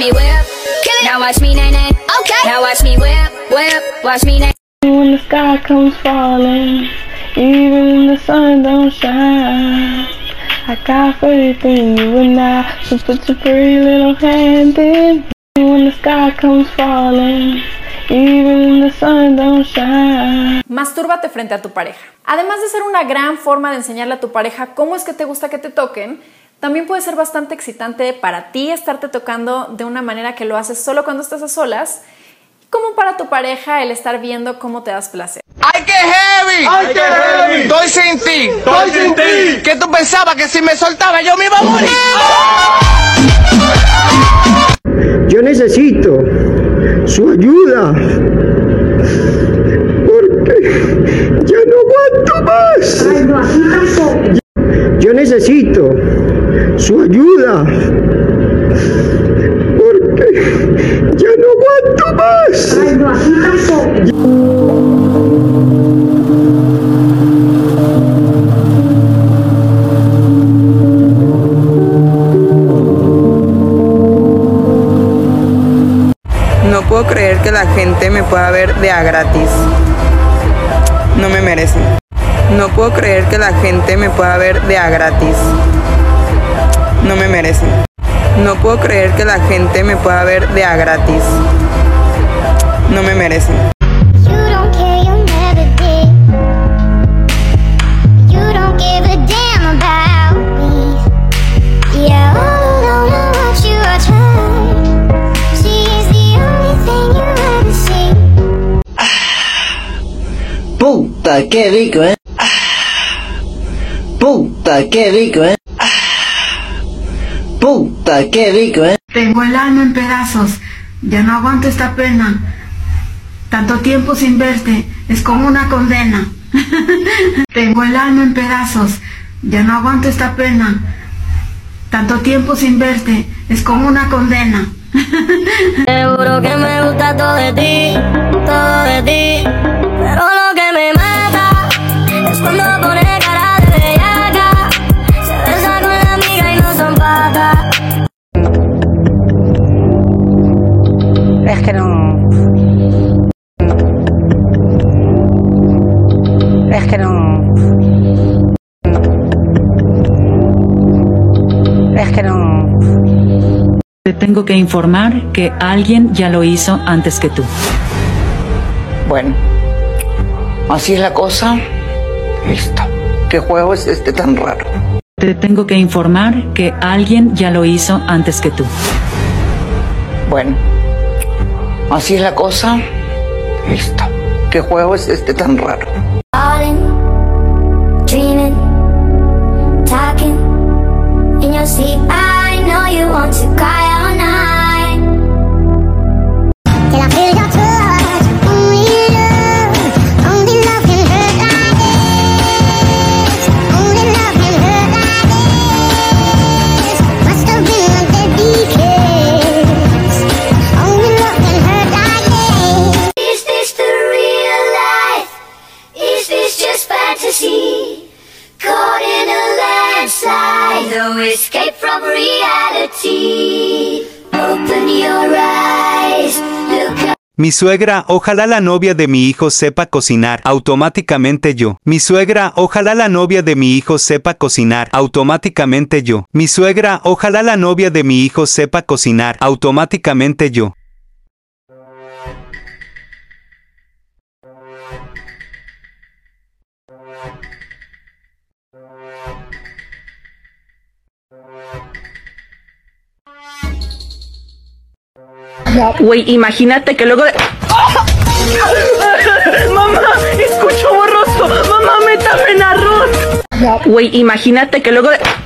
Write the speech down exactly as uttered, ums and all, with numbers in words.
me whip, now watch me nay nay. Okay. Now watch me whip, whip, watch me nay. When the sky comes falling, even the sun don't shine, I got faith in you and I, so put your pretty little hand in. When the sky comes falling, even the sun don't shine. Mastúrbate frente a tu pareja. Además de ser una gran forma de enseñarle a tu pareja cómo es que te gusta que te toquen, también puede ser bastante excitante para ti estarte tocando de una manera que lo haces solo cuando estás a solas, como para tu pareja el estar viendo cómo te das placer. ¡Ay, qué heavy! ¡Ay, qué heavy! Estoy sin ti. ¡Estoy sin ti! ¿Qué tú pensabas? Que si me soltaba yo me iba a morir. Yo necesito su ayuda porque ya no aguanto más. Ay, no, así tampoco. Yo necesito su ayuda porque ya no aguanto más. Ay, no, así tampoco. No puedo creer que la gente me pueda ver de a gratis. No me merecen. No puedo creer que la gente me pueda ver de a gratis. No me merecen. No puedo creer que la gente me pueda ver de a gratis. No me merecen. Puta, qué rico, eh. Puta, qué rico, eh. Puta, qué rico, eh. Tengo el alma en pedazos, ya no aguanto esta pena. Tanto tiempo sin verte, es como una condena. Tengo el alma en pedazos, ya no aguanto esta pena. Tanto tiempo sin verte, es como una condena. Seguro que me gusta todo de ti, todo de ti. Pero lo que me mata es cuando pone cara de bellaca. Se besa con la amiga y no son patas. Es que no. Es que no. Es que no. Te tengo que informar que alguien ya lo hizo antes que tú. Bueno, así es la cosa. Listo. ¿Qué juego es este tan raro? Te tengo que informar que alguien ya lo hizo antes que tú. Bueno, así es la cosa. Listo. ¿Qué juego es este tan raro? Dreaming, talking in your sleep. I know you want to cry all night. Till I feel your touch, only love, only love can hurt like this. Only love can hurt like this. Must have been a deadly kiss. Only love can hurt like this. Is this the real life? Is this just fantasy? Caught in a landslide, no escape from reality. Open your eyes, look up. Mi suegra, ojalá la novia de mi hijo sepa cocinar. Automáticamente yo. Mi suegra, ojalá la novia de mi hijo sepa cocinar. Automáticamente yo. Mi suegra, ojalá la novia de mi hijo sepa cocinar. Automáticamente yo. Güey, imagínate que luego de... ¡Mamá! ¡Escucho borroso! ¡Mamá, métame en arroz! Güey, imagínate que luego de...